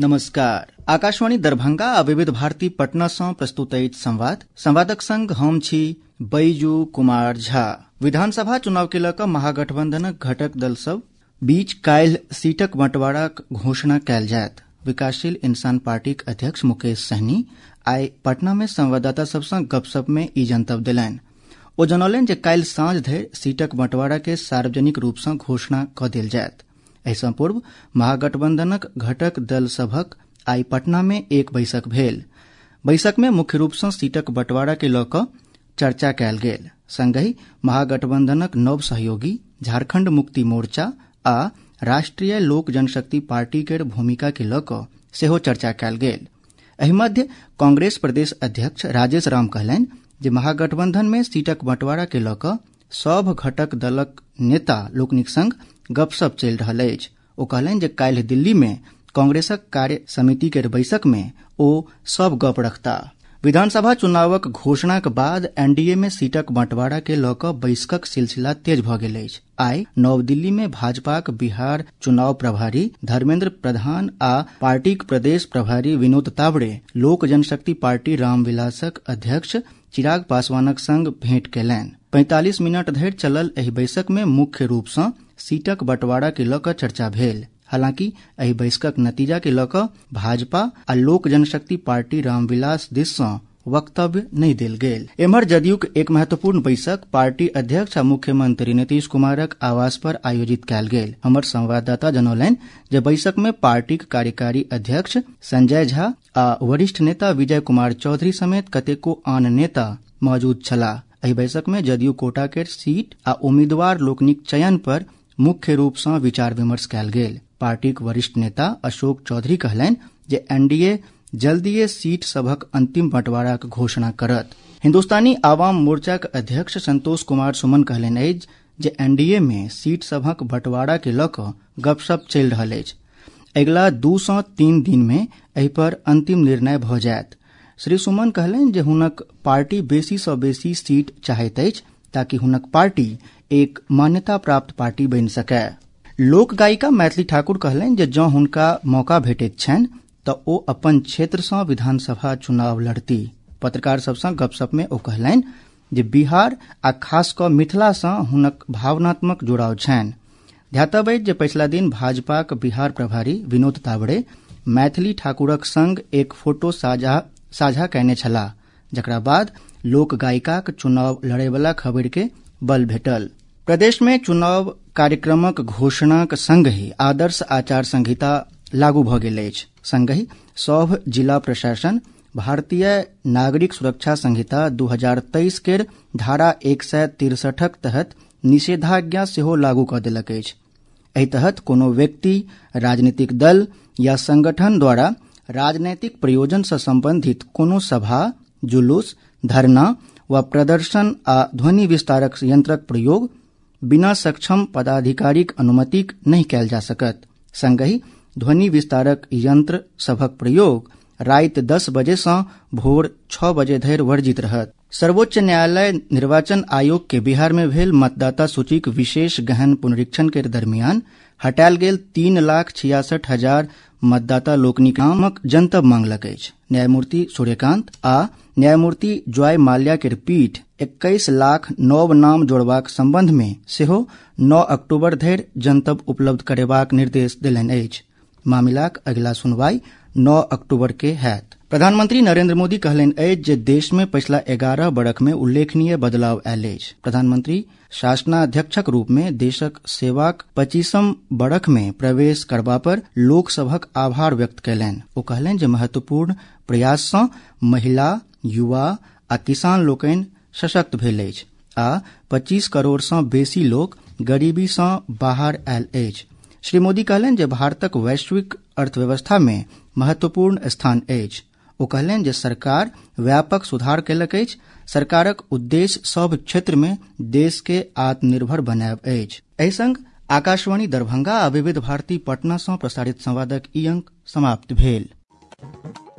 नमस्कार। आकाशवाणी दरभंगा आ विविध भारती पटना सँ प्रस्तुत अछि संवादक संग हम छी बैजू कुमार झा। विधानसभा चुनाव के लऽ कऽ महागठबंधनक घटक दल सभ बीच काल्हि सीटक बंटवाराक घोषणा कयल जायत। विकासशील इंसान पार्टीक अध्यक्ष मुकेश सहनी आइ पटना में संवाददाता सभ सँ गपशप में ई जनतब देलनि। ओ जनौलनि जे काल्हि साँझ धरि सीटक बंटवारा के सार्वजनिक रूप सँ घोषणा कऽ देल जायत। एहि सँ पूर्व महागठबंधनक घटक दल सभक आइ पटना में एक बैसक भेल। बैसक में मुख्य रूप सँ सीटक बंटवारा के लऽ कऽ चर्चा कयल गेल। संगहि महागठबंधनक नव सहयोगी झारखंड मुक्ति मोर्चा आ राष्ट्रीय लोक जनशक्ति पार्टी केर भूमिका के लऽ कऽ सेहो चर्चा कयल गेल। एहि मध्य कांग्रेस प्रदेश अध्यक्ष राजेश राम कहलनि जे महागठबंधन में सीटक बंटवारा के लऽ कऽ सभ घटक दलक नेता लोकनिक संग गपशप चलि रहल अछि। ओ कहलनि जे काल्हि दिल्ली में कांग्रेसक कार्य समिति के बैसक में ओ सब गप रखता। विधानसभा चुनावक घोषणाक बाद एनडीए में सीटक बंटवारा के लऽ कऽ बैसकक सिलसिला तेज भऽ गेल अछि। आइ नव दिल्ली में भाजपाक बिहार चुनाव प्रभारी धर्मेंद्र प्रधान आ पार्टीक प्रदेश प्रभारी विनोद तावड़े लोक जनशक्ति पार्टी रामविलासक अध्यक्ष चिराग पासवानक संग भेंट केलनि। 45 मिनट धरि चलल एहि बैसक में मुख्य रूप सँ सीटक बंटवारा के लऽ कऽ चर्चा भेल। हालांकि एहि बैसकक नतीजा के लऽ कऽ भाजपा आ लोक जनशक्ति पार्टी रामविलास दिस सँ वक्तव्य नहीं देल गेल। एम्हर जदयूक एक महत्वपूर्ण बैसक पार्टी अध्यक्ष आ मुख्यमंत्री नीतीश कुमारक आवास पर आयोजित कयल गेल। हमर संवाददाता जनौलनि जे बैसक में पार्टीक कार्यकारी अध्यक्ष संजय झा आ वरिष्ठ नेता विजय कुमार चौधरी समेत कतेको आन नेता मौजूद छलाह। एहि बैसक में जदयू कोटा के सीट आ उम्मीदवार लोकनिक चयन पर मुख्य रूप सँ विचार विमर्श कयल गेल। पार्टीक वरिष्ठ नेता अशोक चौधरी कहलनि जे एनडीए जल्दीए सीट सभक अंतिम बंटवाराक घोषणा करत। हिन्दुस्तानी आवाम मोर्चाक अध्यक्ष संतोष कुमार सुमन कहलनि अछि जे एनडीए में सीट सभक बंटवारा के लऽ कऽ गपशप चलि रहल अछि। अगिला 2 सँ 3 दिन में एहि पर अंतिम निर्णय भऽ जायत। श्री सुमन कहलनि जे हुनक पार्टी बेसी सँ बेसी सीट चाहैत अछि ताकि हुनक पार्टी एक मान्यता प्राप्त पार्टी बनि सकय। लोक गायिका मैथिली ठाकुर कहलनि जे जँ हुनका मौका भेटैत छनि तऽ ओ अपन क्षेत्र सँ विधानसभा चुनाव लड़ती। पत्रकार सभ सँ गपशप में ओ कहलनि जे बिहार आ खास कऽ मिथिला सँ हुनक भावनात्मक जुड़ाव छनि। ध्यातव्य अछि जे पछिला दिन भाजपाक बिहार प्रभारी विनोद तावड़े मैथिली ठाकुरक संग एक फोटो साझा कयने छलाह, जकरा बाद लोक गायिकाक चुनाव लड़यवला खबरि के बल भेटल। प्रदेश में चुनाव कार्यक्रमक घोषणाक संगहि आदर्श आचार संहिता लागू भऽ गेल अछि। संगहि सभ जिला प्रशासन भारतीय नागरिक सुरक्षा संहिता 2023 केर धारा 163क तहत निषेधाज्ञा सेहो लागू कऽ देलक अछि। एहि तहत कोनो व्यक्ति, राजनीतिक दल या संगठन द्वारा राजनैतिक प्रयोजन सँ संबंधित कोनो सभा, जुलूस, धरना वा प्रदर्शन आ ध्वनि विस्तारक यंत्रक प्रयोग बिना सक्षम पदाधिकारीक अनुमतिक नहीं कयल जा सकत। संगहि ध्वनि विस्तारक यंत्र सभक प्रयोग राति 10 बजे सँ भोर 6 बजे धरि वर्जित रहत। सर्वोच्च न्यायालय निर्वाचन आयोग के बिहार में भेल मतदाता सूचीक विशेष गहन पुनरीक्षण के दरमियान हटायल गेल 3,66,000 मतदाता लोकनिक नामक जनतब मांगलक अछि। न्यायमूर्ति सूर्यकांत आ न्यायमूर्ति जॉय माल्या केर पीठ 21 लाख नव नाम जोड़बाक संबंध में सेहो 9 अक्टूबर धरि जनतब उपलब्ध करेबाक निर्देश देलनि अछि। मामिलाक अगिला सुनवाई 9 अक्टूबर के हैत। प्रधानमंत्री नरेंद्र मोदी कहलनि अछि जे देश में पछिला 11 बरख में उल्लेखनीय बदलाव आयल अछि। प्रधानमंत्री शासनाध्यक्षक रूप में देशक सेवाक 25म बरख में प्रवेश करबा पर लोक सभक आभार व्यक्त कयलनि। ओ कहलनि जे महत्वपूर्ण प्रयास सँ महिला, युवा आ किसान लोकनि सशक्त भेल अछि आ 25 करोड़ सँ बेसी लोक गरीबी सँ बाहर आयल अछि। श्री मोदी कहलनि जे भारतक वैश्विक अर्थव्यवस्था में महत्वपूर्ण स्थान अछि। ओ कहलनि जे सरकार व्यापक सुधार कयलक अछि। सरकारक उद्देश्य सभ क्षेत्र में देश के आत्मनिर्भर बनायब अछि। एहि संग आकाशवाणी दरभंगा आ विविध भारती पटना सँ प्रसारित संवादक ई अंक समाप्त भेल।